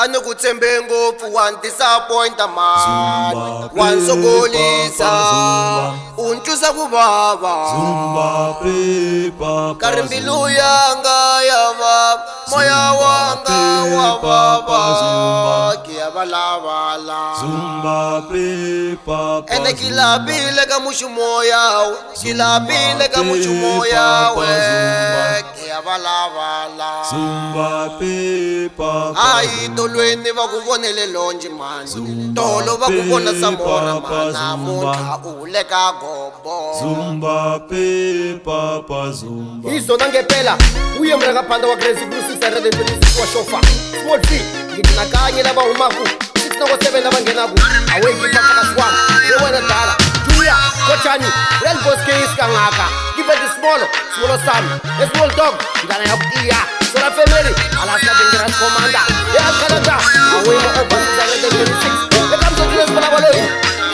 Anokutsembe ngopfu wa disappointa man wansogolisa untwisa ku vava kari mbilu yanga ya vava moya wanga wa vava kia valavala ene kilapile ka mushumo yawe kilapile ka mushumo yawe kia valavala ai tolweni va ku vonele lonje mani tolo va ku vona samora mana muntlha u le ka gombo izona ngempela uye mrangaphandle wa Crazy Blue 626 wa shofa small fee ngitinakanye lava humaku 697 lava ngenaku awekipafakasiwanga lewena dala julia kochani real boss case kangaka give the small sami a small dog ngana ya kutia Sola family, Alaska Dangerous Commander. Yeah, Canada. Away over 626. The comes to Jesus Palabaloi.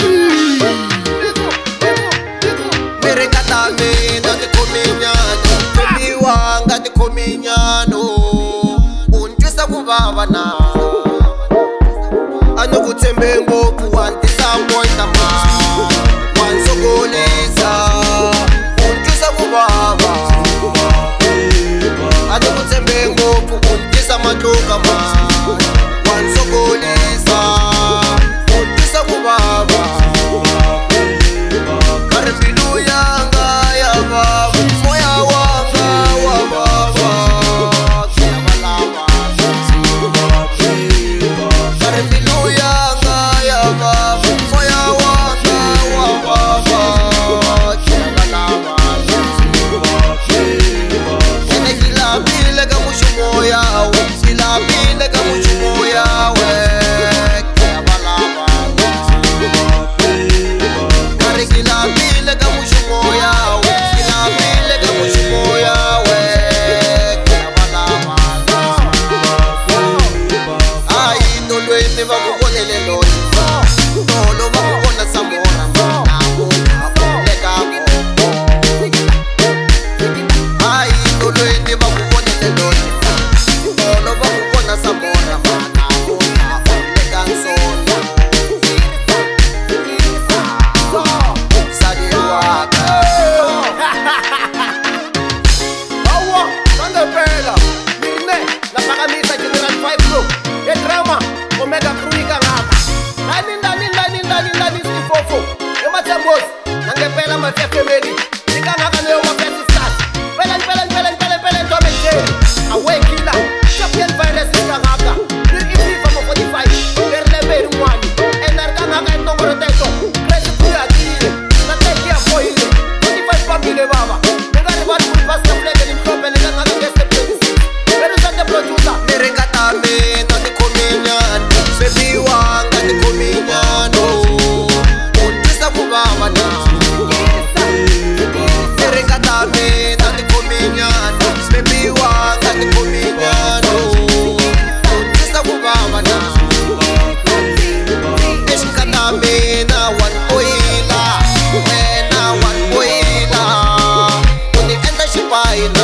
Merekata me, not the Cominiano. Baby one, got the Cominiano. Untwisa kuvavana. Anokutsembe ngopfu wa disappointa man wansogolisa untwisa kuvava. Anokutsembe ngopfu untwisa matluka man wansogolisa untwisa kuvava kari mbilu yanga ya vava moya wanga wa vava kia valavala kari mbilu yanga ya vava moya wanga wa vava kia valavala ene kilapile ka mushumo yawe kilapile ka mushumo yawe kia valavala kari kilapile ka mushumo yawe kilapile ka mushumo yawe kia valavala ai tolweni va ku vonele lonje tolo va ku vona samora mana muntlha u le ka gombo ai tolweni va ku vonele lonje tolo va ku vona samora mana muntlha u le ka nsona sadi waka awa ngempela mirne laphakamisa general 5 lo edrama omega kruika ngaka nani sifofo emathembos ngempela mathe family ikangaka leyo mafesi start phela ntome njeni awekila champion violence ikangaka ififa mo 45 erleberi mwani enarkangaka enongoro teto Crazy Blue akile nateki ya foile 45 pambile baba ngari bari kulipasta fleke nimhlope nikangaka ngeste 26 berusate producer merekata me nati kominyano baby wanga ti kominyano untwisa kuvava na merekata me nati kominyano baby wanga ti kominyano untwisa kuvava na exikata mina one oila wena one oila uni endla xipayina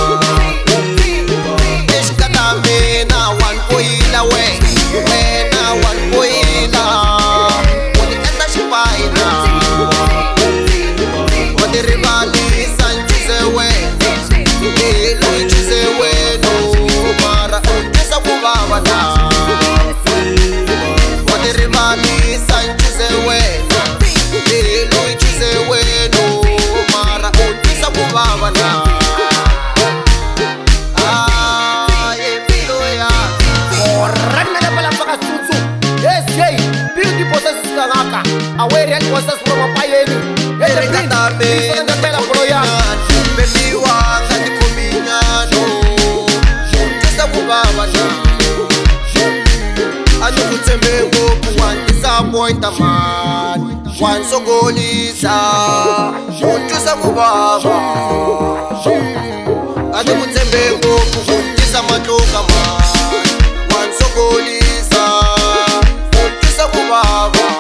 exikata mina one oila wena one oila uni endla xipayina uni rivalisa ncise wena ilo ncise wena mara untwisa kuvava na uni rivalisa ncise wena ilo ncise wena mara untwisa kuvava na away real bosses from a payeni erekata me ngempela proyana baby wanga ti kominyano untwisa kuvava na anokutsembe ngopfu wa disappointa man wansogolisa untwisa kuvava anokutsembe ngopfu untwisa matluka man wansogolisa untwisa kuvava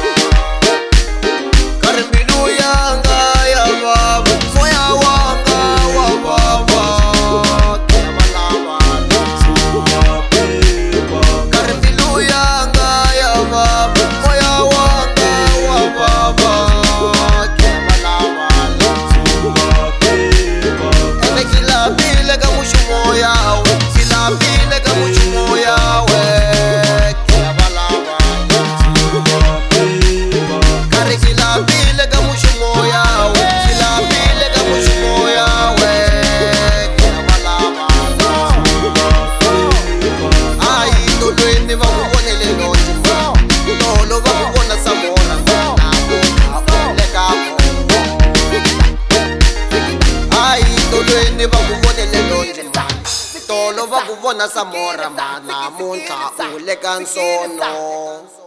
kari mbilu yanga ya vava moya wanga wa vava kia valavala kari kona Samora, mana namuntlha u le ka nsono.